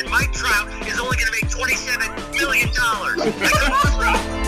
and Mike Trout is only going to make $27 million. I couldn't sleep.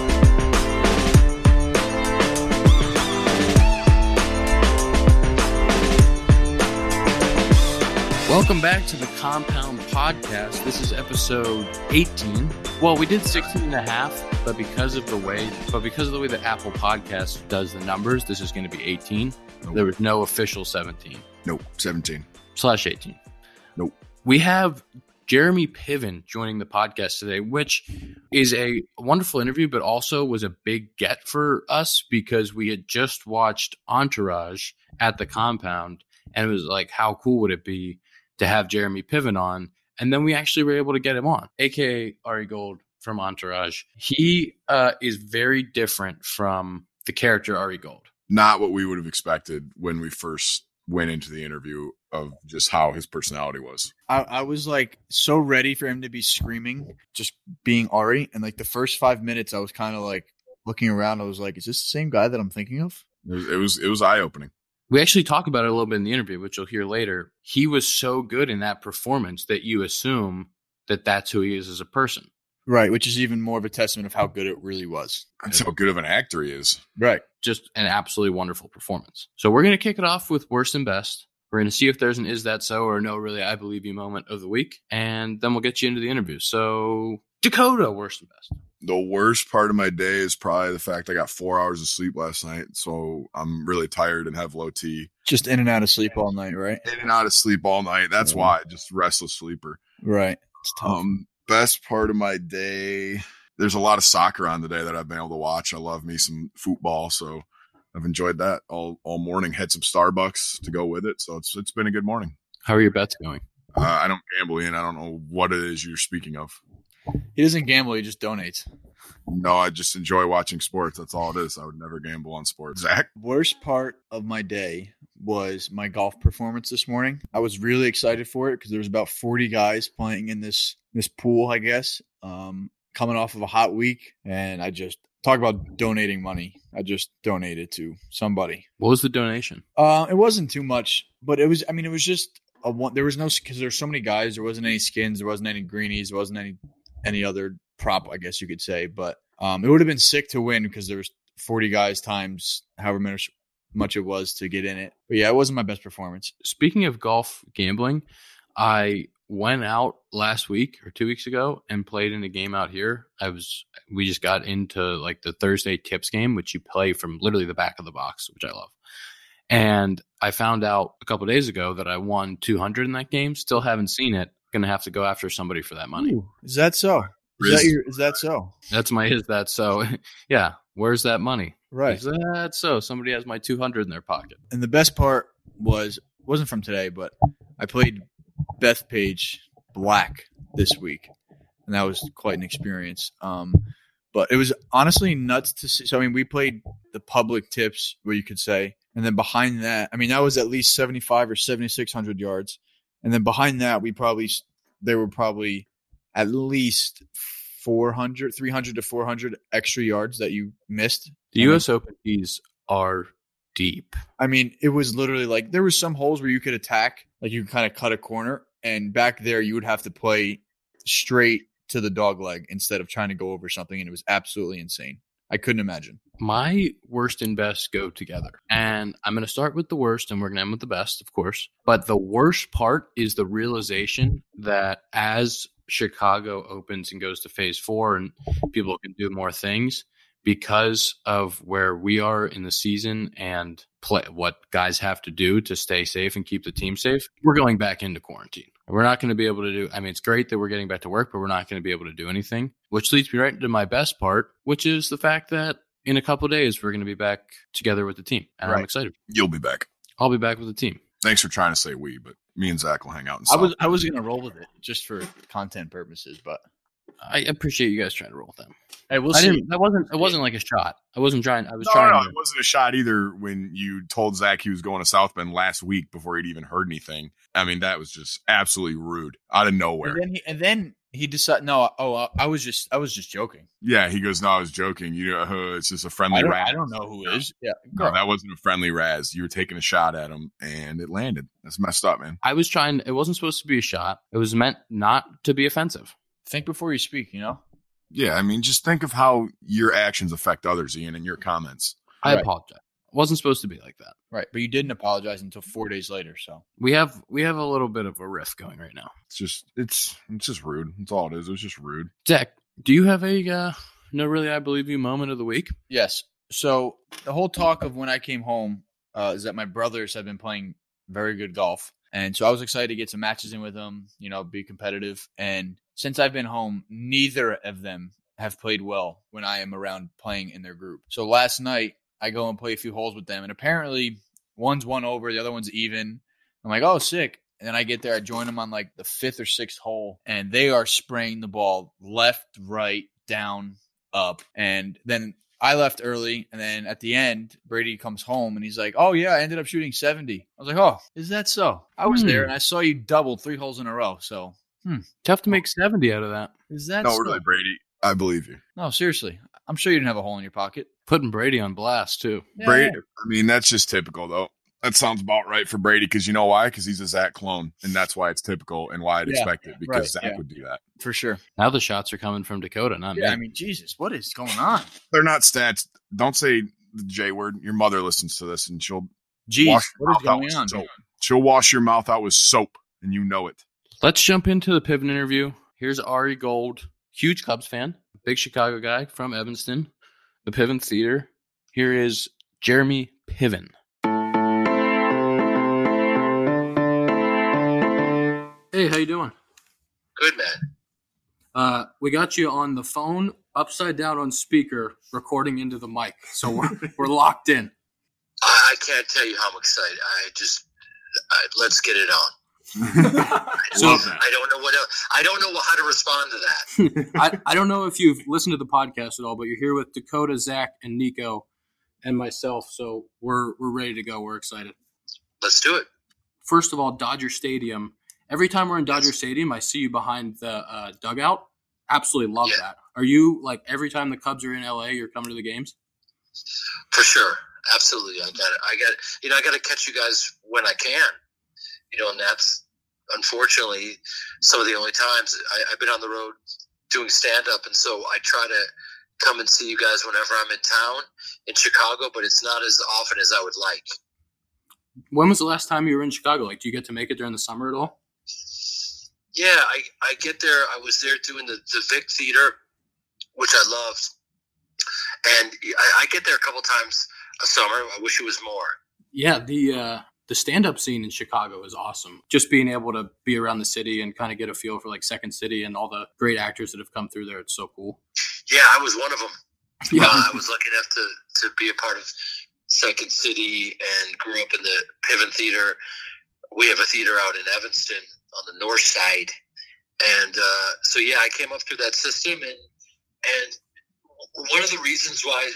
Welcome back to the Compound Podcast. This is episode 18. Well, we did 16 and a half, but because of the way that Apple Podcast does the numbers, this is going to be 18. Nope. There was no official 17. Nope, 17. / 18. Nope. We have Jeremy Piven joining the podcast today, which is a wonderful interview, but also was a big get for us because we had just watched Entourage at the Compound, and it was like, how cool would it be to have Jeremy Piven on? And then we actually were able to get him on, aka Ari Gold from Entourage. He is very different from the character Ari Gold. Not what we would have expected when we first went into the interview of just how his personality was. I was like so ready for him to be screaming, just being Ari. And like the first 5 minutes, I was kind of like looking around. I was like, is this the same guy that I'm thinking of? It was eye-opening. We actually talk about it a little bit in the interview, which you'll hear later. He was so good in that performance that you assume that that's who he is as a person. Right, which is even more of a testament of how good it really was. That's how good of an actor he is. Right. Just an absolutely wonderful performance. So we're going to kick it off with worst and best. We're going to see if there's an is that so or no, really, I believe you moment of the week. And then we'll get you into the interview. So Dakota, worst and best. The worst part of my day is probably the fact I got 4 hours of sleep last night. So I'm really tired and have low T. Just in and out of sleep all night, right? In and out of sleep all night. That's why. Just restless sleeper. Right. It's tough. Best part of my day. There's a lot of soccer on today that I've been able to watch. I love me some football. So I've enjoyed that all morning. Had some Starbucks to go with it. So it's been a good morning. How are your bets going? I don't gamble, Ian. I don't know what it is you're speaking of. He doesn't gamble. He just donates. No, I just enjoy watching sports. That's all it is. I would never gamble on sports. Zach? Worst part of my day was my golf performance this morning. I was really excited for it because there was about 40 guys playing in this pool, I guess, coming off of a hot week. And I just talk about donating money. I just donated to somebody. What was the donation? It wasn't too much, but it was just a one. There was no, because there's so many guys. There wasn't any skins. There wasn't any greenies. There wasn't any other prop, I guess you could say. But it would have been sick to win because there was 40 guys times however much it was to get in it. But yeah, it wasn't my best performance. Speaking of golf gambling, I went out last week or 2 weeks ago and played in a game out here. We just got into like the Thursday tips game, which you play from literally the back of the box, which I love. And I found out a couple of days ago that I won 200 in that game. Still haven't seen it. Going to have to go after somebody for that money. Ooh, is that so? Is that so? That's my is that so. Yeah. Where's that money? Right. Is that so? Somebody has my 200 in their pocket. And the best part wasn't from today, but I played Bethpage Black this week, and that was quite an experience. But it was honestly nuts to see. So, I mean, we played the public tips, what you could say. And then behind that, I mean, that was at least 75 or 7,600 yards. And then behind that, there were probably at least 300 to 400 extra yards that you missed. The U.S. Open tees are deep. I mean, it was literally like there were some holes where you could attack, like you could kind of cut a corner. And back there, you would have to play straight to the dog leg instead of trying to go over something. And it was absolutely insane. I couldn't imagine. My worst and best go together. And I'm going to start with the worst and we're going to end with the best, of course. But the worst part is the realization that as Chicago opens and goes to phase 4 and people can do more things because of where we are in the season and what guys have to do to stay safe and keep the team safe, we're going back into quarantine. We're not going to be able to do, I mean, it's great that we're getting back to work, but we're not going to be able to do anything, which leads me right into my best part, which is the fact that in a couple of days, we're going to be back together with the team. And right. I'm excited. You'll be back. I'll be back with the team. Thanks for trying to say we, but me and Zach will hang out. I was going to roll with it just for content purposes, but I appreciate you guys trying to roll with them. Hey, we'll see. It wasn't like a shot. I wasn't trying. I was No, trying. It wasn't a shot either when you told Zach he was going to South Bend last week before he'd even heard anything. I mean, that was just absolutely rude out of nowhere. And then He decided. No, I was just joking. Yeah, he goes, no, I was joking. It's just a friendly razz. I don't know who is. Yeah, No, that wasn't a friendly razz. You were taking a shot at him, and it landed. That's messed up, man. I was trying. It wasn't supposed to be a shot. It was meant not to be offensive. Think before you speak. Yeah, I mean, just think of how your actions affect others, Ian, and your comments. I apologize. It wasn't supposed to be like that. Right, but you didn't apologize until 4 days later. So we have a little bit of a rift going right now. It's just rude. That's all it is. It was just rude. Zach, do you have a no really I believe you moment of the week? Yes. So the whole talk of when I came home is that my brothers have been playing very good golf, and so I was excited to get some matches in with them. Be competitive. And since I've been home, neither of them have played well when I am around playing in their group. So last night, I go and play a few holes with them, and apparently one's one over, the other one's even. I'm like, oh, sick. And then I get there, I join them on like the 5th or 6th hole, and they are spraying the ball left, right, down, up. And then I left early, and then at the end, Brady comes home, and he's like, oh, yeah, I ended up shooting 70. I was like, oh, is that so? I was there, and I saw you double 3 holes in a row, so. Tough to make 70 out of that. Is that No, so? really, Brady. I believe you. No, seriously. I'm sure you didn't have a hole in your pocket. Putting Brady on blast, too. Yeah. Brady. I mean, that's just typical, though. That sounds about right for Brady because you know why? Because he's a Zach clone, and that's why it's typical and why I'd expect it because Zach would do that. For sure. Now the shots are coming from Dakota, not me. I mean, Jesus, what is going on? They're not stats. Don't say the J word. Your mother listens to this, and she'll Jeez, wash your what is mouth out going with on? soap. She'll wash your mouth out with soap, and you know it. Let's jump into the Piven interview. Here's Ari Gold, huge Cubs fan, big Chicago guy from Evanston, the Piven Theater. Here is Jeremy Piven. Hey, how you doing? Good, man. We got you on the phone, upside down on speaker, recording into the mic, so we're locked in. I can't tell you how I'm excited. Let's get it on. So, I don't know what else. I don't know how to respond to that. I don't know if you've listened to the podcast at all, but you're here with Dakota, Zach, and Nico, and myself. So we're ready to go. We're excited. Let's do it. First of all, Dodger Stadium. Every time we're in Dodger Stadium, I see you behind the dugout. Absolutely love that. Are you like every time the Cubs are in LA, you're coming to the games? For sure, absolutely. I got to catch you guys when I can. And that's unfortunately some of the only times I've been on the road doing stand-up, and so I try to come and see you guys whenever I'm in town in Chicago, but it's not as often as I would like. When was the last time you were in Chicago? Like, do you get to make it during the summer at all? Yeah, I get there. I was there doing the Vic Theater, which I loved, and I get there a couple times a summer. I wish it was more. Yeah, the stand-up scene in Chicago is awesome. Just being able to be around the city and kind of get a feel for like Second City and all the great actors that have come through there. It's so cool. Yeah, I was one of them. Yeah. I was lucky enough to be a part of Second City and grew up in the Piven Theater. We have a theater out in Evanston on the north side. And so, yeah, I came up through that system. And one of the reasons why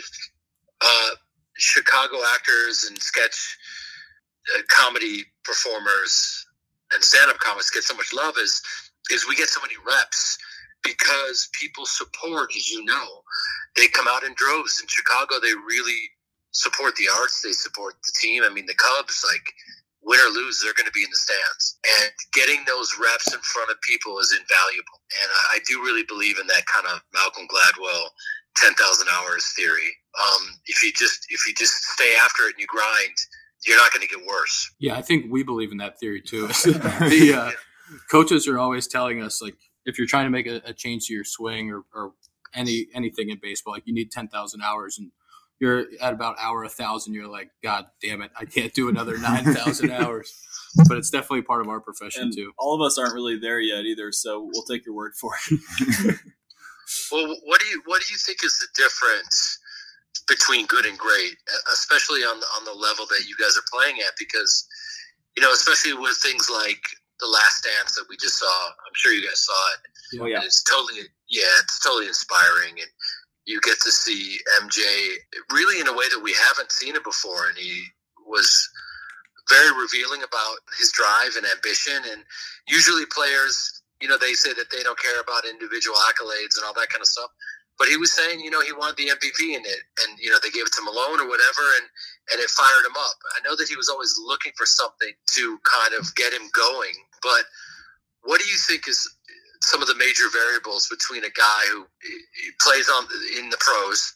Chicago actors and sketch comedy performers and stand-up comics get so much love is we get so many reps because people support, as you know. They come out in droves. In Chicago, they really support the arts. They support the team. I mean, the Cubs, like, win or lose, they're going to be in the stands. And getting those reps in front of people is invaluable. And I do really believe in that kind of Malcolm Gladwell 10,000 hours theory. If you just stay after it and you grind, you're not going to get worse. Yeah, I think we believe in that theory too. The coaches are always telling us, like, if you're trying to make a change to your swing or anything in baseball, like, you need 10,000 hours, and you're at about hour 1,000. You're like, God damn it, I can't do another 9,000 hours. But it's definitely part of our profession and too. All of us aren't really there yet either, so we'll take your word for it. Well, what do you think is the difference between good and great, especially on the level that you guys are playing at? Because, especially with things like The Last Dance that we just saw, I'm sure you guys saw it. Oh, yeah. And it's totally inspiring. And you get to see MJ really in a way that we haven't seen it before. And he was very revealing about his drive and ambition. And usually players they say that they don't care about individual accolades and all that kind of stuff. But he was saying, he wanted the MVP in it, and they gave it to Malone or whatever, and it fired him up. I know that he was always looking for something to kind of get him going. But what do you think is some of the major variables between a guy who plays in the pros,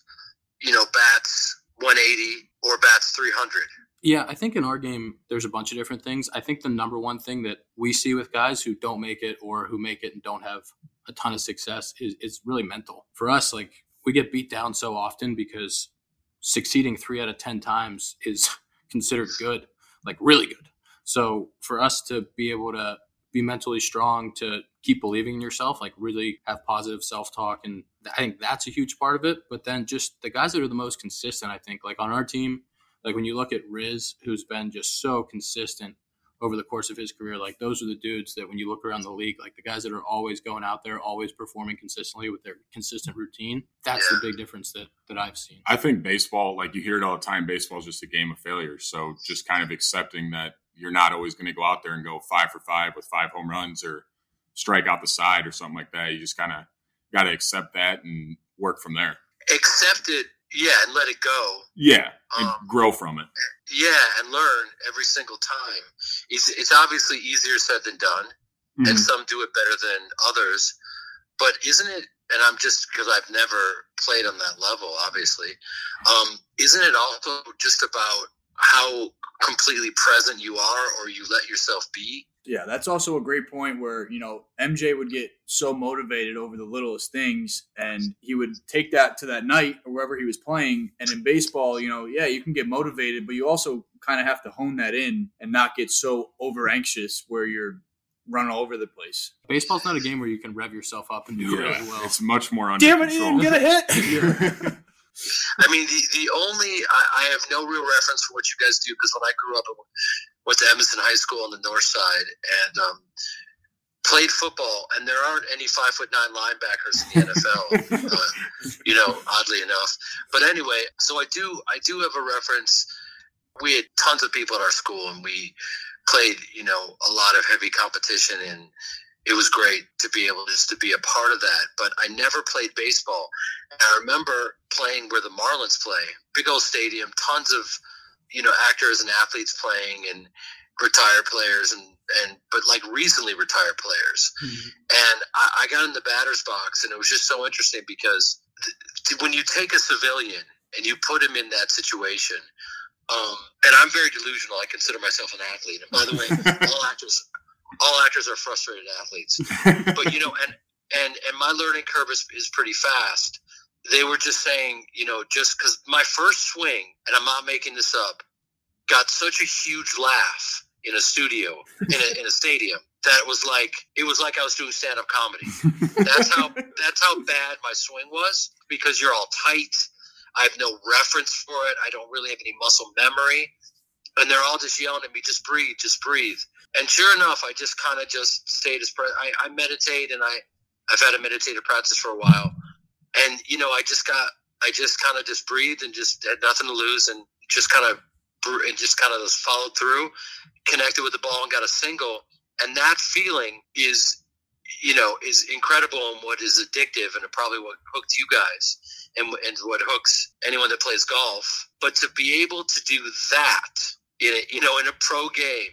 bats 180 or bats 300? Yeah, I think in our game, there's a bunch of different things. I think the number one thing that we see with guys who don't make it or who make it and don't have a ton of success is really mental. For us, like, we get beat down so often because succeeding 3 out of 10 times is considered good, like really good. So for us to be able to be mentally strong, to keep believing in yourself, like really have positive self-talk, and I think that's a huge part of it. But then just the guys that are the most consistent, I think, like on our team, like when you look at Riz, who's been just so consistent over the course of his career, like those are the dudes that when you look around the league, like the guys that are always going out there, always performing consistently with their consistent routine. That's the big difference that I've seen. I think baseball, like you hear it all the time, baseball is just a game of failures. So just kind of accepting that you're not always going to go out there and go 5 for 5 with 5 home runs or strike out the side or something like that. You just kind of got to accept that and work from there. Accept it. Yeah, and let it go. Yeah, and grow from it. Yeah, and learn every single time. It's obviously easier said than done, and some do it better than others. But isn't it, and I'm just, because I've never played on that level, obviously, isn't it also just about how completely present you are or you let yourself be? Yeah, that's also a great point where, MJ would get so motivated over the littlest things, and he would take that to that night or wherever he was playing. And in baseball, you can get motivated, but you also kind of have to hone that in and not get so over anxious where you're running all over the place. Baseball's not a game where you can rev yourself up and do really well. It's much more under control. Damn it, you didn't get a hit! I mean, the only I have no real reference for what you guys do, because when I grew up, I went to Emerson High School on the north side and played football, and there aren't any 5'9" linebackers in the NFL, oddly enough. But anyway, so I do have a reference. We had tons of people at our school, and we played, a lot of heavy competition, and it was great to be able just to be a part of that. But I never played baseball. And I remember playing where the Marlins play, big old stadium, tons of, actors and athletes playing, and retired players but like recently retired players. Mm-hmm. And I got in the batter's box, and it was just so interesting because when you take a civilian and you put him in that situation, and I'm very delusional. I consider myself an athlete. And by the way, all actors are frustrated athletes. But, and my learning curve is pretty fast. They were just saying, just because my first swing, and I'm not making this up, got such a huge laugh in a studio, in a stadium, that it was like I was doing stand-up comedy. That's how bad my swing was, because you're all tight. I have no reference for it. I don't really have any muscle memory. And they're all just yelling at me, just breathe, just breathe. And sure enough, I just kind of just stayed as I meditate, and I've had a meditative practice for a while. And, I just kind of just breathed and just had nothing to lose, and just kind of just followed through, connected with the ball, and got a single. And that feeling is incredible, and what is addictive, and probably what hooked you guys, and what hooks anyone that plays golf. But to be able to do that in a pro game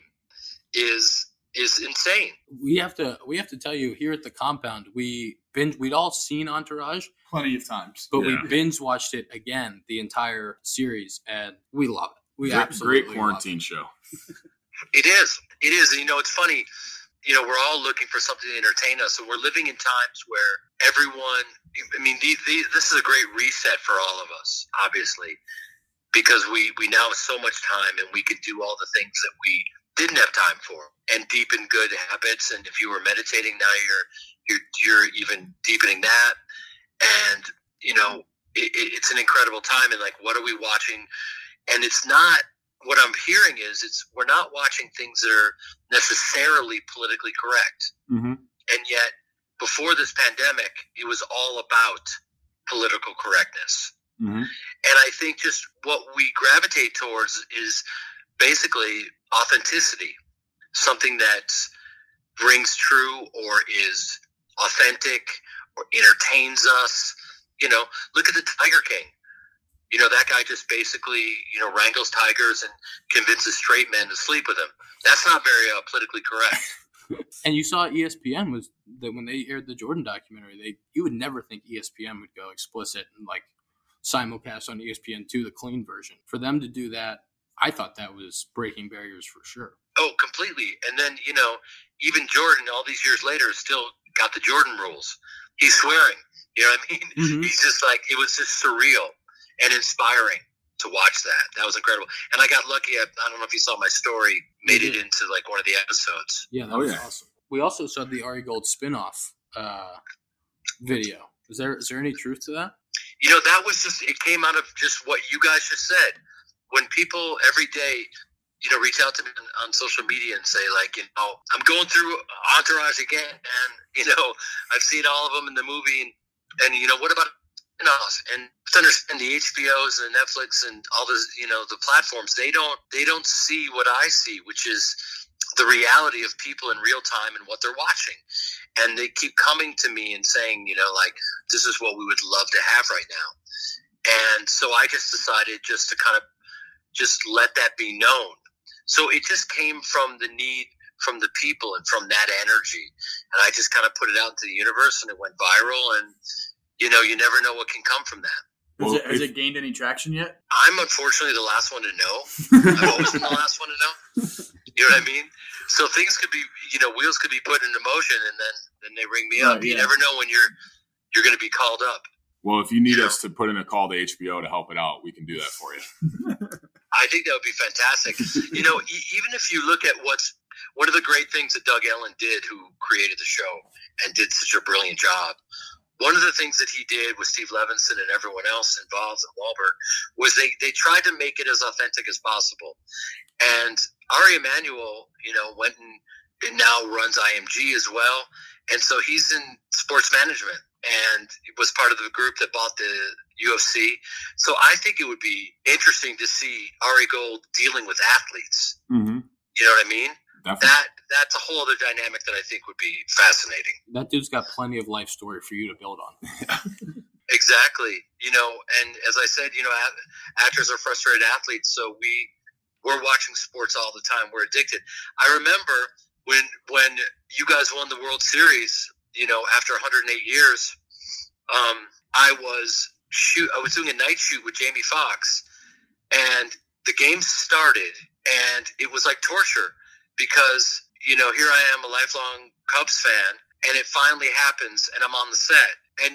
is insane. We have to tell you, here at the compound, we'd all seen Entourage plenty of times, but we binge watched it again, the entire series, and we love it. We absolutely great quarantine show. It is. And, it's funny. We're all looking for something to entertain us, and we're living in times where everyone. I mean, this is a great reset for all of us, obviously, because we now have so much time, and we can do all the things that we didn't have time for, and deepen good habits. And if you were meditating, now you're even deepening that. And it's an incredible time. And like, what are we watching? And it's not, what I'm hearing is we're not watching things that are necessarily politically correct. Mm-hmm. And yet, before this pandemic, it was all about political correctness. Mm-hmm. And I think just what we gravitate towards is basically authenticity, something that's rings true or is authentic or entertains us. Look at the Tiger King. That guy just basically, wrangles tigers and convinces straight men to sleep with him. That's not very politically correct. And you saw ESPN was that when they aired the Jordan documentary, you would never think ESPN would go explicit and like simulcast on ESPN2 the clean version. For them to do that, I thought that was breaking barriers for sure. Oh, completely. And then, even Jordan, all these years later, still got the Jordan rules. He's swearing. You know what I mean? Mm-hmm. He's just like, it was just surreal and inspiring to watch that. That was incredible. And I got lucky. I don't know if you saw my story, made it into like one of the episodes. Yeah, that was awesome. We also saw the Ari Gold spinoff video. Is there any truth to that? That was just, it came out of just what you guys just said. When people every day, reach out to me on social media and say like, I'm going through Entourage again, and, I've seen all of them in the movie, and what about and to understand the HBOs and Netflix and all the the platforms, they don't see what I see, which is the reality of people in real time and what they're watching. And they keep coming to me and saying, like, this is what we would love to have right now. And so I just decided just to kind of just let that be known. So it just came from the need from the people and from that energy. And I just kind of put it out into the universe, and it went viral. And, you never know what can come from that. Has it gained any traction yet? I'm unfortunately the last one to know. I've always been the last one to know. You know what I mean? So things could be, wheels could be put into motion, and then they ring me up. You never know when you're going to be called up. Well, if you need us to put in a call to HBO to help it out, we can do that for you. I think that would be fantastic. Even if you look at one of the great things that Doug Ellen did, who created the show and did such a brilliant job. One of the things that he did with Steve Levinson and everyone else involved in Wahlberg was they tried to make it as authentic as possible. And Ari Emanuel, went and now runs IMG as well. And so he's in sports management and was part of the group that bought the UFC. So I think it would be interesting to see Ari Gold dealing with athletes. Mm-hmm. You know what I mean? Definitely. That's a whole other dynamic that I think would be fascinating. That dude's got plenty of life story for you to build on. Exactly. And as I said, actors are frustrated athletes, so we're watching sports all the time. We're addicted. I remember when you guys won the World Series, after 108 years, I was doing a night shoot with Jamie Foxx, and the game started, and it was like torture because, here I am, a lifelong Cubs fan, and it finally happens, and I'm on the set. And,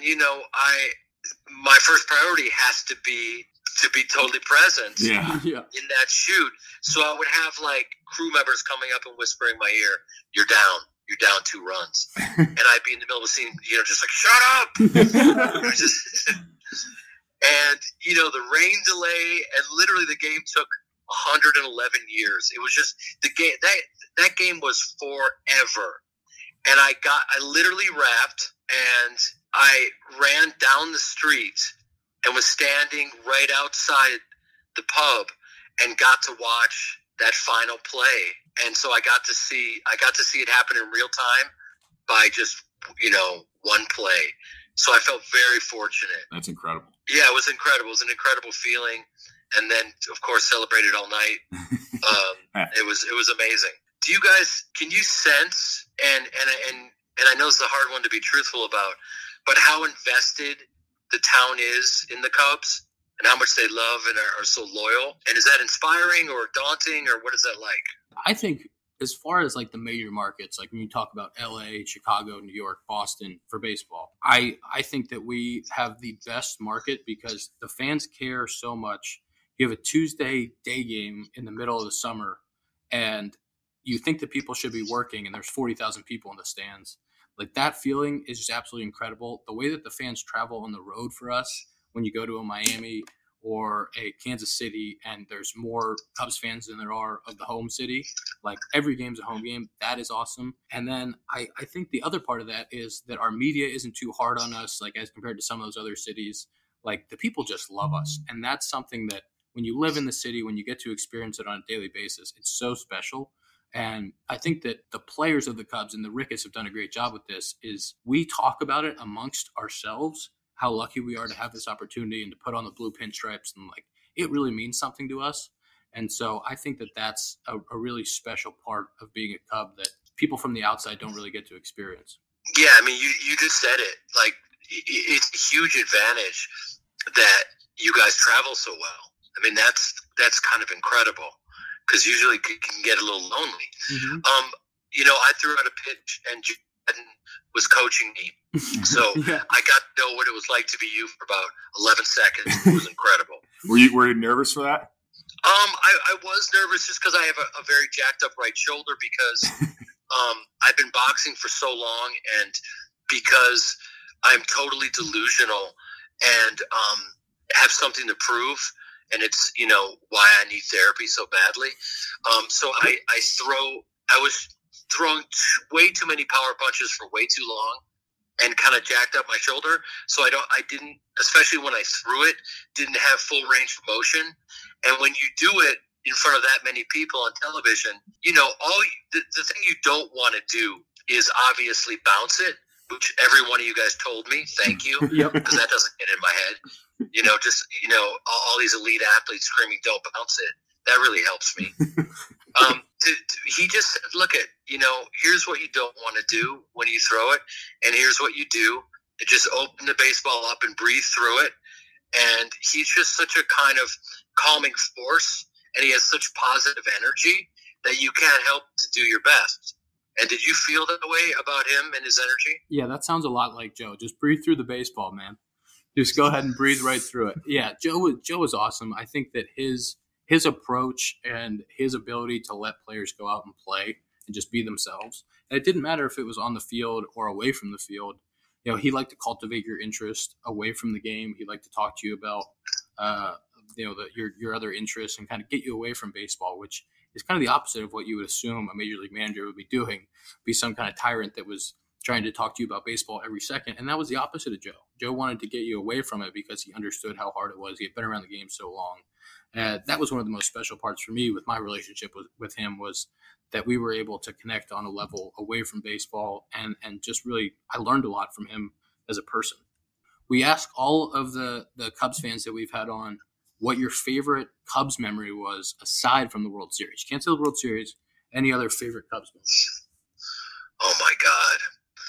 my first priority has to be totally present in that shoot. So I would have, like, crew members coming up and whispering in my ear, you're down 2 runs. And I'd be in the middle of the scene, just like, shut up! And, the rain delay, and literally the game took 111 years. It was just the game. That game was forever. And I literally wrapped, and I ran down the street and was standing right outside the pub and got to watch that final play. And so I got to see it happen in real time by just, one play. So I felt very fortunate. That's incredible. Yeah, it was incredible. It was an incredible feeling. And then, of course, celebrated all night. It was amazing. Do you guys, can you sense, and I know it's a hard one to be truthful about, but how invested the town is in the Cubs and how much they love and are so loyal? And is that inspiring or daunting, or what is that like? I think as far as like the major markets, like when you talk about LA, Chicago, New York, Boston for baseball, I think that we have the best market because the fans care so much. You have a Tuesday day game in the middle of the summer, and you think that people should be working, and there's 40,000 people in the stands. Like, that feeling is just absolutely incredible. The way that the fans travel on the road for us, when you go to a Miami or a Kansas City, and there's more Cubs fans than there are of the home city, like every game's a home game, that is awesome. And then I think the other part of that is that our media isn't too hard on us, like as compared to some of those other cities. Like, the people just love us. And that's something that when you live in the city, when you get to experience it on a daily basis, it's so special. And I think that the players of the Cubs and the Ricketts have done a great job with this. Is we talk about it amongst ourselves, how lucky we are to have this opportunity and to put on the blue pinstripes, and like it really means something to us. And so I think that that's a really special part of being a Cub that people from the outside don't really get to experience. Yeah, I mean, you just said it. Like, it's a huge advantage that you guys travel so well. I mean, that's kind of incredible, because usually it can get a little lonely. Mm-hmm. I threw out a pitch and Jordan was coaching me. So Yeah. I got to know what it was like to be you for about 11 seconds. It was incredible. Were you nervous for that? I was nervous just because I have a very jacked up right shoulder, because I've been boxing for so long, and because I'm totally delusional and have something to prove, and it's why I need therapy so badly. So I was throwing way too many power punches for way too long, and kind of jacked up my shoulder. So I didn't, especially when I threw it, didn't have full range of motion. And when you do it in front of that many people on television, the thing you don't want to do is obviously bounce it, which every one of you guys told me. Thank you. Yep. Because that doesn't get in my head. All these elite athletes screaming, "Don't bounce it." That really helps me. He just said, look at, here's what you don't want to do when you throw it, and here's what you do. Just open the baseball up and breathe through it. And he's just such a kind of calming force, and he has such positive energy that you can't help to do your best. And did you feel that way about him and his energy? Yeah, that sounds a lot like Joe. Just breathe through the baseball, man. Just go ahead and breathe right through it. Yeah, Joe was awesome. I think that his approach and his ability to let players go out and play and just be themselves. And it didn't matter if it was on the field or away from the field. He liked to cultivate your interest away from the game. He liked to talk to you about, your other interests and kind of get you away from baseball, which is kind of the opposite of what you would assume a major league manager would be doing, be some kind of tyrant that was trying to talk to you about baseball every second. And that was the opposite of Joe. Joe wanted to get you away from it because he understood how hard it was. He had been around the game so long. That was one of the most special parts for me with my relationship with him, was that we were able to connect on a level away from baseball, and just really, I learned a lot from him as a person. We ask all of the Cubs fans that we've had on what your favorite Cubs memory was aside from the World Series. You can't say the World Series. Any other favorite Cubs memory? Oh my God.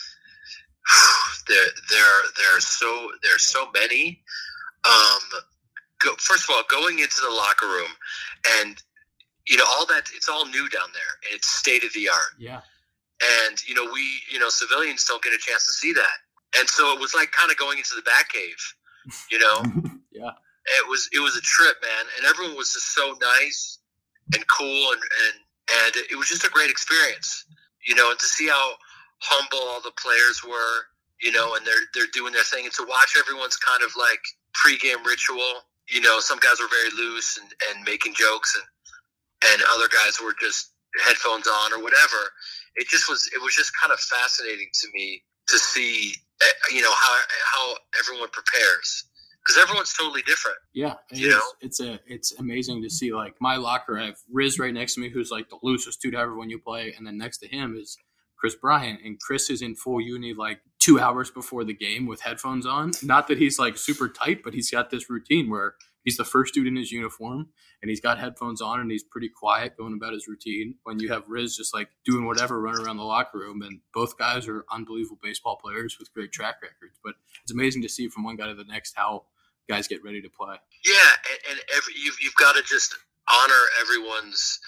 There are so many. First of all, going into the locker room, and all that, it's all new down there, and it's state of the art. Yeah. And we civilians don't get a chance to see that, and so it was like kind of going into the Batcave. Yeah. It was a trip, man, and everyone was just so nice and cool, and it was just a great experience. And to see how humble all the players were, and they're doing their thing, and to watch everyone's kind of like pregame ritual. Some guys were very loose and making jokes, and other guys were just headphones on or whatever. It was just kind of fascinating to me to see, how everyone prepares, because everyone's totally different. Yeah, it's amazing to see. Like my locker, I have Riz right next to me, who's like the loosest dude ever when you play, and then next to him is Chris Bryant, and Chris is in full uni like 2 hours before the game with headphones on. Not that he's like super tight, but he's got this routine where he's the first dude in his uniform, and he's got headphones on, and he's pretty quiet going about his routine. When you have Riz just like doing whatever, running around the locker room, and both guys are unbelievable baseball players with great track records. But it's amazing to see from one guy to the next how guys get ready to play. Yeah, and you've got to just honor everyone's,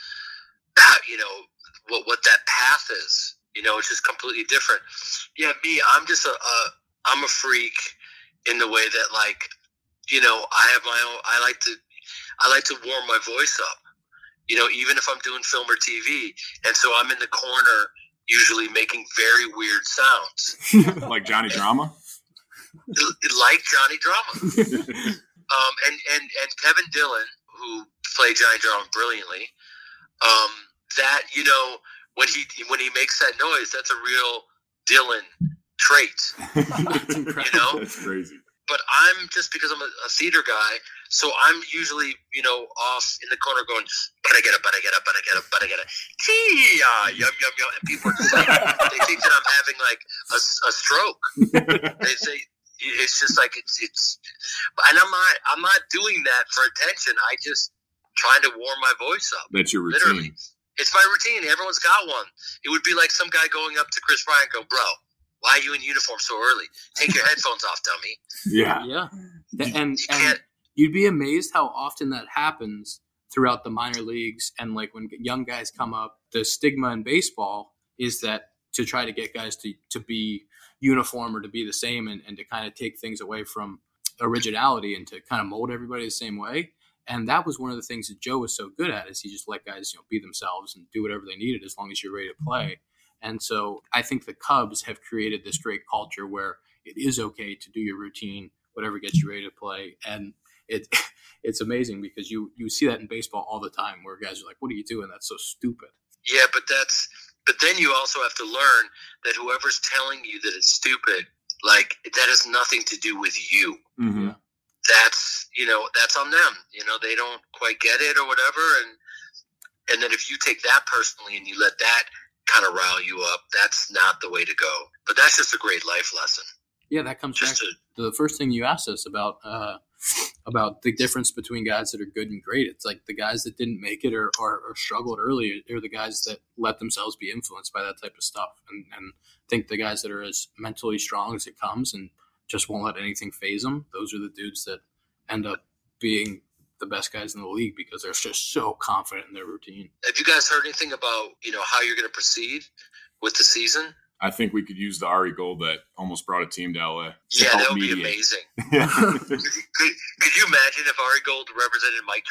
what that path is. It's just completely different. Yeah, me, I'm just I'm a freak in the way that, like, I have my own. I like to warm my voice up. Even if I'm doing film or TV, and so I'm in the corner usually making very weird sounds, Like Johnny Drama. like Johnny Drama. And Kevin Dillon, who played Johnny Drama brilliantly, that when he makes that noise, that's a real Dillon trait. It's incredible. That's crazy. but I'm just because I'm a theater guy, so I'm usually, off in the corner going, but I get it. Gee, yum, yum, yum. And people are just like, they think that I'm having like a stroke. They say, it's just like, and I'm not doing that for attention. I just trying to warm my voice up. That's your routine. Literally. It's my routine. Everyone's got one. It would be like some guy going up to Chris Bryant and go, bro, why are you in uniform so early? Take your headphones off, dummy. Yeah. And you'd be amazed how often that happens throughout the minor leagues. And like when young guys come up, the stigma in baseball is that to try to get guys to be uniform or to be the same and to kind of take things away from originality and to kind of mold everybody the same way. And that was one of the things that Joe was so good at, is he just let guys, be themselves and do whatever they needed as long as you're ready to play. And so I think the Cubs have created this great culture where it is okay to do your routine, whatever gets you ready to play. And it's amazing because you see that in baseball all the time where guys are like, what are you doing? That's so stupid. Yeah, but then you also have to learn that whoever's telling you that it's stupid, like, that has nothing to do with you. Mm-hmm. That's on them. They don't quite get it or whatever. And then if you take that personally and you let that kind of rile you up, that's not the way to go. But that's just a great life lesson. Yeah, that comes back to the first thing you asked us about the difference between guys that are good and great. It's like the guys that didn't make it or struggled early are the guys that let themselves be influenced by that type of stuff. And think the guys that are as mentally strong as it comes and just won't let anything faze them, those are the dudes that end up being the best guys in the league because they're just so confident in their routine. Have you guys heard anything about, how you're going to proceed with the season? I think we could use the Ari Gold that almost brought a team to LA. Yeah, that would be amazing. Could you imagine if Ari Gold represented Mike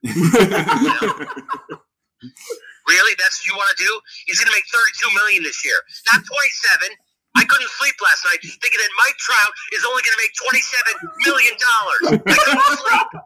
Trout? Really? That's what you want to do? He's going to make $32 million this year, not 27. I couldn't sleep last night thinking that Mike Trout is only going to make $27 million. I couldn't sleep.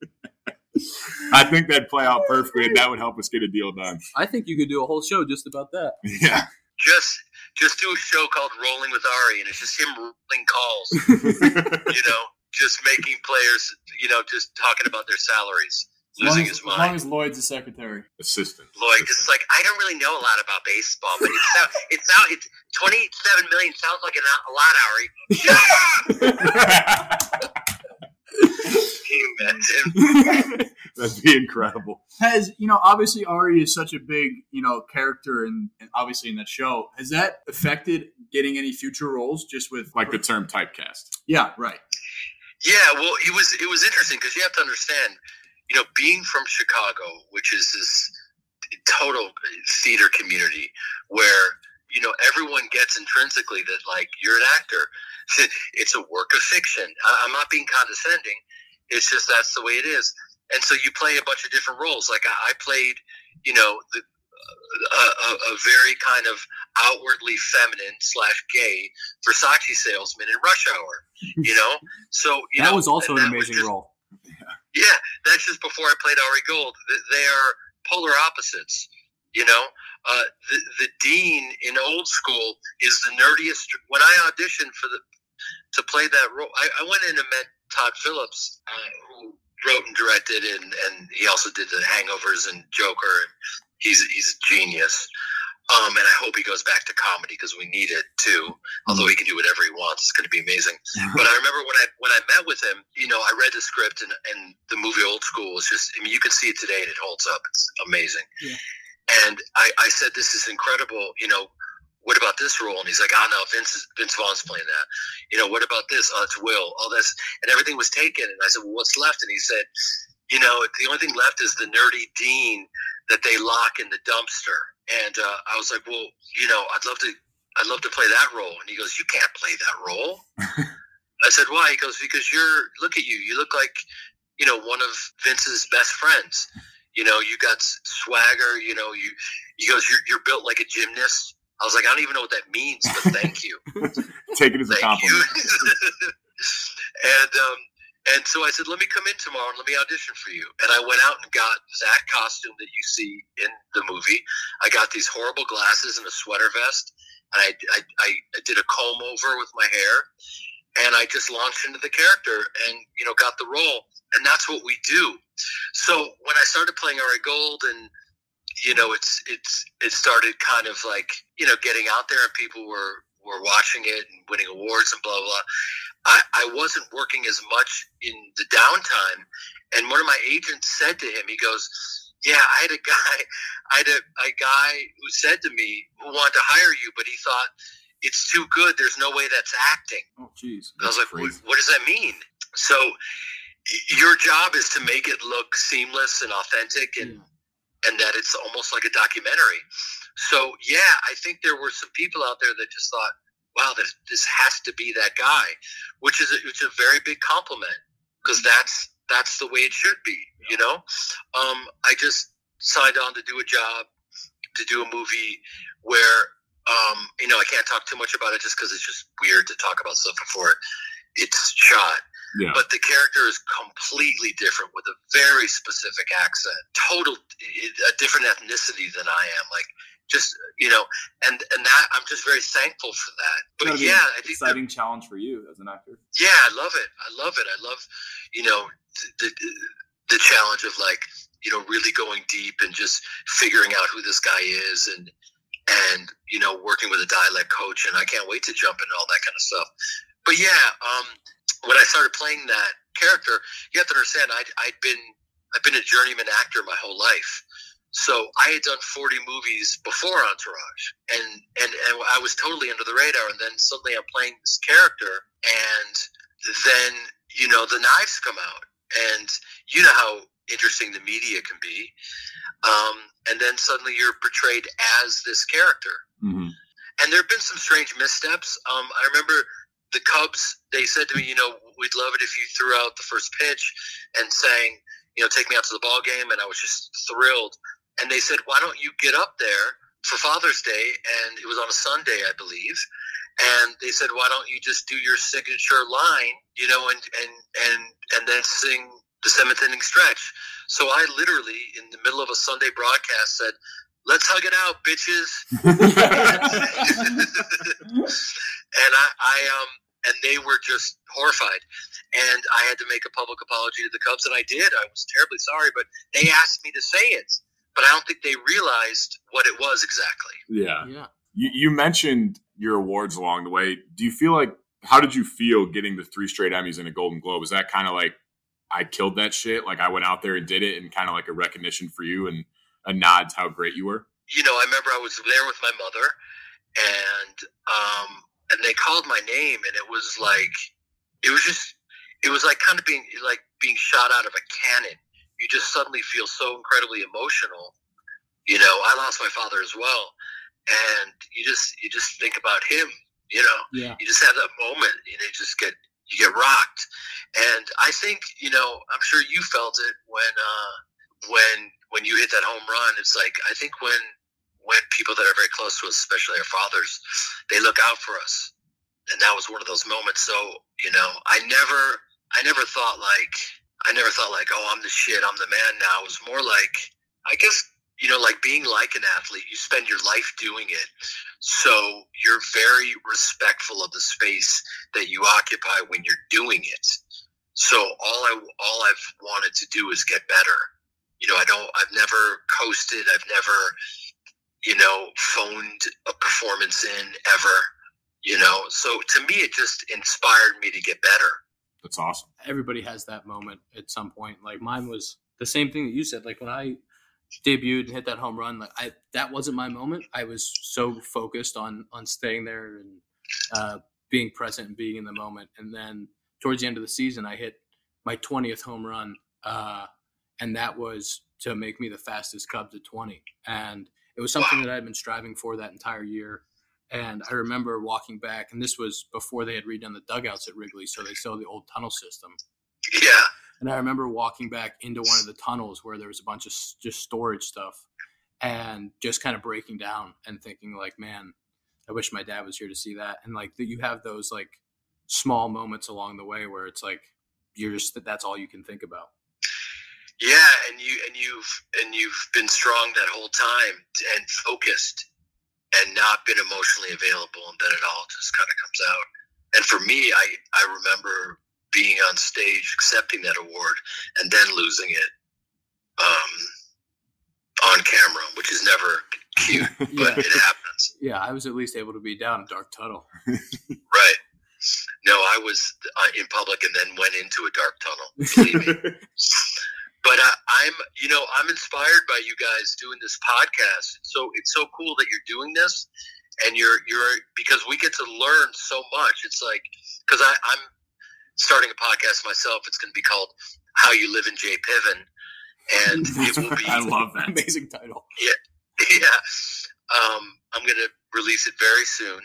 I think that'd play out perfectly, and that would help us get a deal done. I think you could do a whole show just about that. Yeah. Just do a show called Rolling with Ari, and it's just him rolling calls, just making players, just talking about their salaries, losing his mind. As long as Lloyd's the secretary. Assistant. Lloyd, just like, I don't really know a lot about baseball, but it's 27 million sounds like a lot, Ari. Shut up! Can you imagine? That'd be incredible. Has, obviously Ari is such a big, character and obviously in that show. Has that affected getting any future roles just with like the term typecast? Yeah, right. Yeah, well, it was interesting because you have to understand, being from Chicago, which is this total theater community where, everyone gets intrinsically that, like, you're an actor. It's a work of fiction. I'm not being condescending. It's just that's the way it is. And so you play a bunch of different roles. Like I played, a very kind of outwardly feminine / gay Versace salesman in Rush Hour, So that was also an amazing role. Yeah, that's just before I played Ari Gold. They are polar opposites. The dean in Old School is the nerdiest. When I auditioned to play that role, I went in and met Todd Phillips, who wrote and directed, and he also did the Hangovers and Joker. And he's a genius. And I hope he goes back to comedy because we need it too. Although he can do whatever he wants, it's going to be amazing. But I remember when I met with him, I read the script and the movie Old School was just. I mean, you can see it today and it holds up. It's amazing. Yeah. And I said, "This is incredible." What about this role? And he's like, "Oh no, Vince Vaughn's playing that." What about this? Oh, it's Will. All this, and everything was taken. And I said, "Well, what's left?" And he said, the only thing left is the nerdy dean that they lock in the dumpster." And I was like, "Well, I'd love to play that role." And he goes, "You can't play that role." I said, "Why?" He goes, "Because look at you. You look like, one of Vince's best friends. You got swagger. He goes, you're built like a gymnast." I was like, "I don't even know what that means, but thank you." Take it as a compliment. And so I said, "Let me come in tomorrow and let me audition for you." And I went out and got that costume that you see in the movie. I got these horrible glasses and a sweater vest. And I did a comb over with my hair. and I just launched into the character and, got the role. And that's what we do. So when I started playing Ari Gold and, it started kind of like, getting out there and people were watching it and winning awards and blah, blah. I wasn't working as much in the downtime. And one of my agents said to him, he goes, yeah, I had a guy who said to me who wanted to hire you, but he thought it's too good. There's no way that's acting. Oh, geez. I was like, what does that mean? So your job is to make it look seamless and authentic and that it's almost like a documentary. So, yeah, I think there were some people out there that just thought, wow, this has to be that guy, which is a very big compliment because that's the way it should be, I just signed on to do a job, to do a movie where, I can't talk too much about it just because it's just weird to talk about stuff before it's shot. Yeah. But the character is completely different with a very specific accent, a different ethnicity than I am. Like, just, and that I'm just very thankful for that. But yeah, I think exciting challenge for you as an actor. Yeah, I love it. I love, the challenge of like, really going deep and just figuring out who this guy is and working with a dialect coach. And I can't wait to jump into all that kind of stuff. But yeah, when I started playing that character, you have to understand I've been a journeyman actor my whole life. So I had done 40 movies before Entourage, and I was totally under the radar. And then suddenly I'm playing this character, and then the knives come out, and you know how interesting the media can be. And then suddenly you're portrayed as this character, and there have been some strange missteps. I remember the Cubs. They said to me, we'd love it if you threw out the first pitch and sang, take me out to the ball game, and I was just thrilled. And they said, why don't you get up there for Father's Day? And it was on a Sunday, I believe. And they said, why don't you just do your signature line, and then sing the seventh inning stretch? So I literally, in the middle of a Sunday broadcast, said, let's hug it out, bitches. And they were just horrified. And I had to make a public apology to the Cubs, and I did. I was terribly sorry, but they asked me to say it. But I don't think they realized what it was exactly. Yeah. You mentioned your awards along the way. Do you feel like, how did you feel getting the 3 straight Emmys and a Golden Globe? Is that kind of like, I killed that shit? Like I went out there and did it, and kind of like a recognition for you and a nod to how great you were? I remember I was there with my mother, and they called my name, and it was like kind of being shot out of a cannon. You just suddenly feel so incredibly emotional. I lost my father as well, and you just think about him. Yeah. You just have that moment, you get rocked. And I think, I'm sure you felt it when you hit that home run. It's like, I think when people that are very close to us, especially our fathers, they look out for us. And that was one of those moments. So, I never thought like, oh, I'm the shit, I'm the man now. It was more like, I guess, like being like an athlete, you spend your life doing it. So you're very respectful of the space that you occupy when you're doing it. So all I've wanted to do is get better. I've never coasted. I've never, phoned a performance in ever, so to me, it just inspired me to get better. That's awesome. Everybody has that moment at some point. Like mine was the same thing that you said. Like when I debuted and hit that home run, like that wasn't my moment. I was so focused on staying there and being present and being in the moment. And then towards the end of the season, I hit my 20th home run, and that was to make me the fastest Cub to 20. And it was something that I had been striving for that entire year. And I remember walking back, and this was before they had redone the dugouts at Wrigley, so they still had the old tunnel system. Yeah. And I remember walking back into one of the tunnels where there was a bunch of just storage stuff, and just kind of breaking down and thinking like, man, I wish my dad was here to see that. And like you have those like small moments along the way where it's like that's all you can think about. Yeah, and you've been strong that whole time and focused and not been emotionally available, and then it all just kind of comes out. And for me, I remember being on stage, accepting that award, and then losing it on camera, which is never cute, but it happens. Yeah, I was at least able to be down a dark tunnel. Right. No, I was in public and then went into a dark tunnel. Believe me. But I'm inspired by you guys doing this podcast. It's so cool that you're doing this, and you're because we get to learn so much. It's like, because I'm starting a podcast myself. It's going to be called How You Live in J Piven, and it will be. I love that. Amazing title. Yeah. I'm going to release it very soon.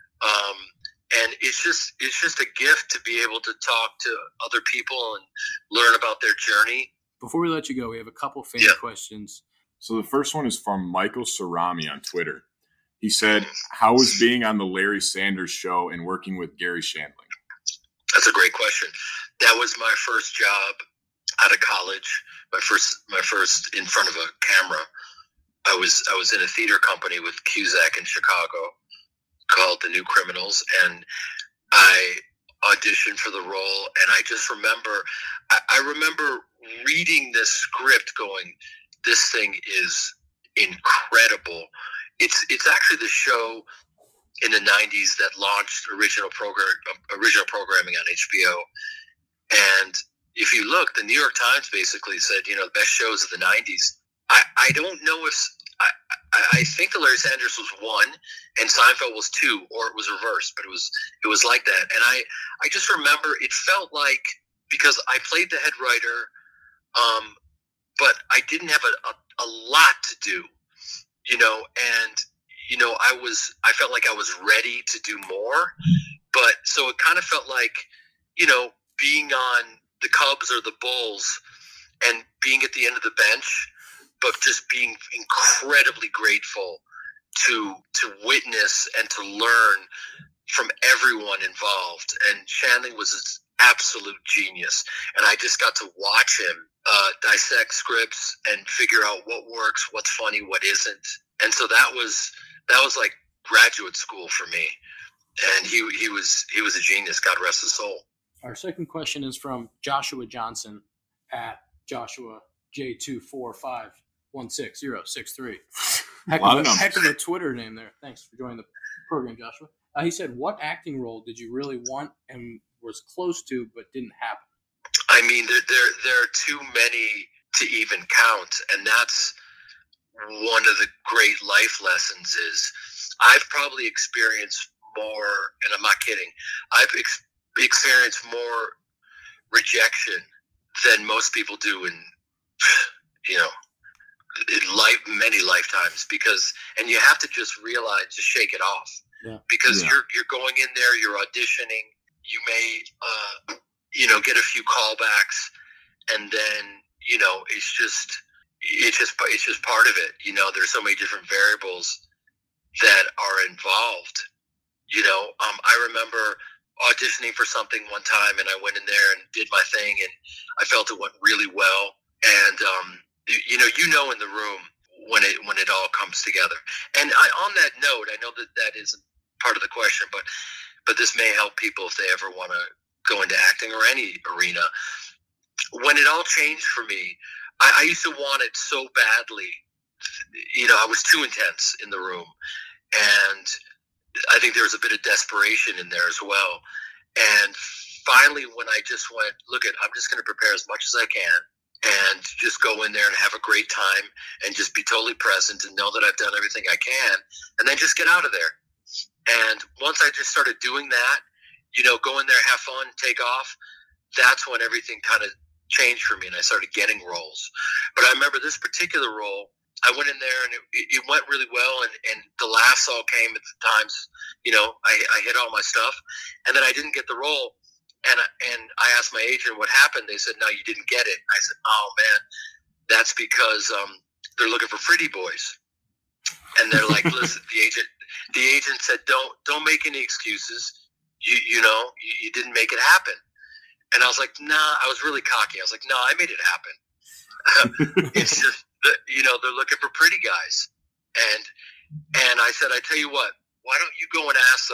And it's just a gift to be able to talk to other people and learn about their journey. Before we let you go, we have a couple fan questions. So the first one is from Michael Sarami on Twitter. He said, "How was being on the Larry Sanders Show and working with Gary Shandling?" That's a great question. That was my first job out of college. My first in front of a camera. I was in a theater company with Cusack in Chicago called The New Criminals, and I auditioned for the role. And I just remember, I remember reading this script going, this thing is incredible. It's actually the show in the 90s that launched original programming on HBO. And if you look, the New York Times basically said, the best shows of the 90s. I don't know if I think the Larry Sanders was 1 and Seinfeld was 2, or it was reversed, but it was like that. And I just remember it felt like, because I played the head writer, but I didn't have a lot to do, and I felt like I was ready to do more, but so it kind of felt like, being on the Cubs or the Bulls and being at the end of the bench, but just being incredibly grateful to witness and to learn from everyone involved. And Shandling was an absolute genius. And I just got to watch him dissect scripts and figure out what works, what's funny, what isn't. And so that was like graduate school for me. And he was a genius. God rest his soul. Our second question is from Joshua Johnson at Joshua J2451663. Heck of a Twitter name there. Thanks for joining the program, Joshua. He said, "What acting role did you really want and was close to but didn't happen?" I mean, there are too many to even count, and that's one of the great life lessons. Is I've probably experienced more, and I'm not kidding. I've experienced more rejection than most people do in many lifetimes, and you have to just realize, just shake it off, because you're going in there, you're auditioning, you may get a few callbacks, and then it's just part of it. There's so many different variables that are involved. I remember auditioning for something one time, and I went in there and did my thing, and I felt it went really well. And in the room when it all comes together. And on that note, I know that isn't part of the question, but this may help people if they ever want to go into acting or any arena. When it all changed for me, I used to want it so badly. I was too intense in the room, and I think there was a bit of desperation in there as well. And finally, when I just went, I'm just going to prepare as much as I can and just go in there and have a great time and just be totally present and know that I've done everything I can, and then just get out of there. And once I just started doing that, go in there, have fun, take off, that's when everything kind of changed for me, and I started getting roles. But I remember this particular role, I went in there and it went really well, and the laughs all came at the times, I hit all my stuff, and then I didn't get the role. And I asked my agent what happened. They said, "No, you didn't get it." I said, "Oh man, that's because they're looking for pretty boys." And they're like, "Listen," the agent said, "Don't make any excuses. You didn't make it happen." And I was like, "Nah," I was really cocky. I was like, "No, I made it happen." It's just they're looking for pretty guys. And I said, "I tell you what, why don't you go and ask them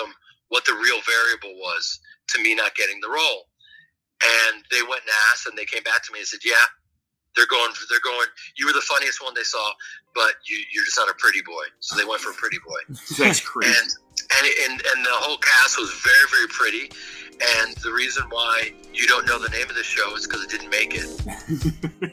what the real variable was to me not getting the role. And they went and asked, and they came back to me and said, yeah, they're going, you were the funniest one they saw, but you're just not a pretty boy. So they went for a pretty boy. That's crazy. And the whole cast was very, very pretty. And the reason why you don't know the name of the show is because it didn't make it.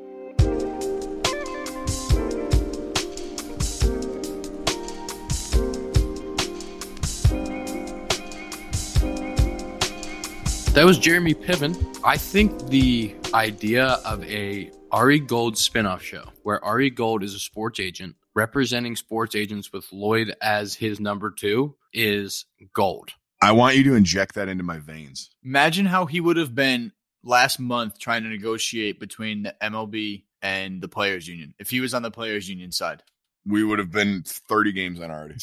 That was Jeremy Piven. I think the idea of a Ari Gold spinoff show where Ari Gold is a sports agent representing sports agents with Lloyd as his number 2 is gold. I want you to inject that into my veins. Imagine how he would have been last month trying to negotiate between the MLB and the Players Union if he was on the Players Union side. We would have been 30 games in already.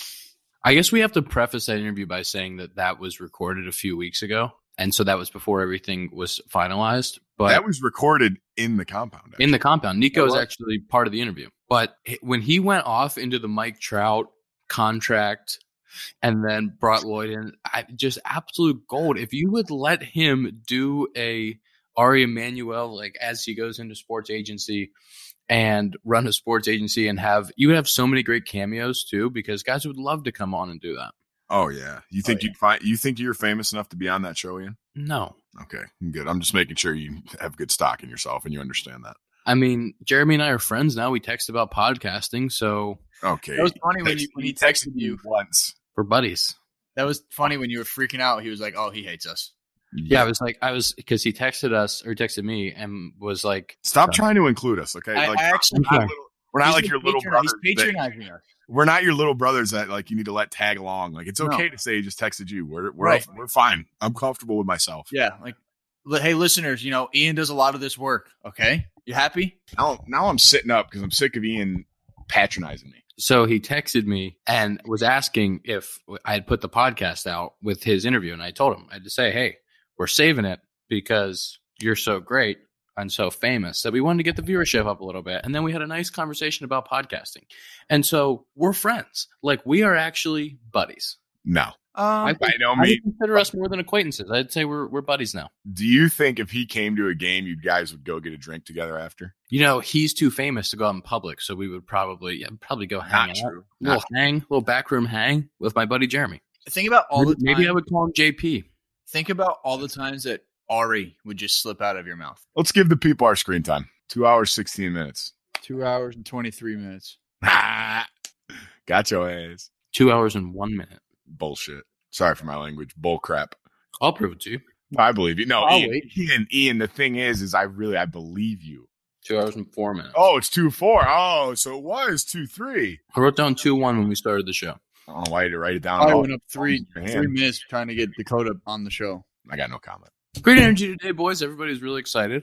I guess we have to preface that interview by saying that was recorded a few weeks ago. And so that was before everything was finalized. But that was recorded in the compound. Actually. In the compound. Nico is actually part of the interview. But when he went off into the Mike Trout contract and then brought Lloyd in, just absolute gold. If you would let him do a Ari Emanuel, like as he goes into sports agency and run a sports agency and you would have so many great cameos too, because guys would love to come on and do that. Oh yeah. You think you think you're famous enough to be on that show, Ian? No. Okay, good. I'm just making sure you have good stock in yourself and you understand that. I mean, Jeremy and I are friends now. We text about podcasting, so okay. That was funny when he texted you once. We're buddies. That was funny when you were freaking out. He was like, "Oh, he hates us." Yeah, I was because he texted me and was like, "Stop trying to include us." Okay, we're not like your little brother. He's patronizing us. We're not your little brothers that like you need to let tag along. Like it's okay to say he just texted you. We're fine. I'm comfortable with myself. Yeah, like hey listeners, Ian does a lot of this work. Okay, you happy? Now I'm sitting up because I'm sick of Ian patronizing me. So he texted me and was asking if I had put the podcast out with his interview, and I told him I had to say, hey, we're saving it because you're so great and so famous that we wanted to get the viewership up a little bit. And then we had a nice conversation about podcasting. And so we're friends. Like we are actually buddies. No. I would consider us more than acquaintances. I'd say we're buddies now. Do you think if he came to a game, you guys would go get a drink together after? He's too famous to go out in public, so we would probably go hang out. Little backroom hang with my buddy Jeremy. Think about all the time. Maybe I would call him JP. Think about all the times that Ari would just slip out of your mouth. Let's give the people our screen time. 2 hours, 16 minutes. 2 hours and 23 minutes. Got your ass. 2 hours and 1 minute. Bullshit. Sorry for my language. Bull crap. I'll prove it to you. I believe you. No, Ian, the thing is I believe you. 2 hours and 4 minutes. Oh, it's 2-4. Oh, so it was 2-3. I wrote down 2-1 when we started the show. Oh, why did you write it down? I went up 3 minutes trying to get Dakota on the show. I got no comment. Great energy today, boys. Everybody's really excited.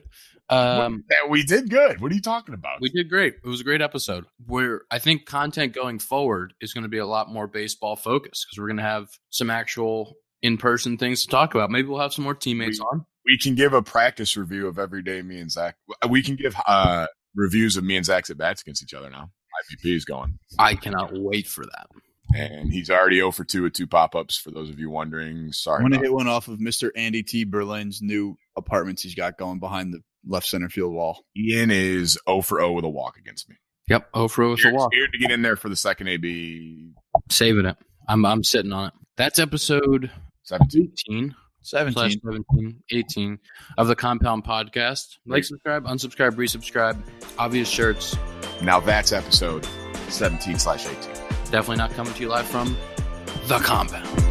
We did good. What are you talking about? We did great. It was a great episode. I think content going forward is going to be a lot more baseball focused because we're going to have some actual in-person things to talk about. Maybe we'll have some more teammates on. We can give a practice review of every day me and Zach. We can give reviews of me and Zach's at-bats against each other now. IVP is going. I cannot wait for that. And he's already 0 for 2 with 2 pop-ups, for those of you wondering. Sorry. I'm going to hit one off of Mr. Andy T. Berlin's new apartments he's got going behind the left center field wall. Ian is 0 for 0 with a walk against me. Yep, 0 for 0 with a walk. Scared to get in there for the second AB. Saving it. I'm sitting on it. That's episode 17. 18 of the Compound Podcast. Like, subscribe, unsubscribe, resubscribe. Obvious shirts. Now that's episode 17/18. Definitely not coming to you live from the Compound.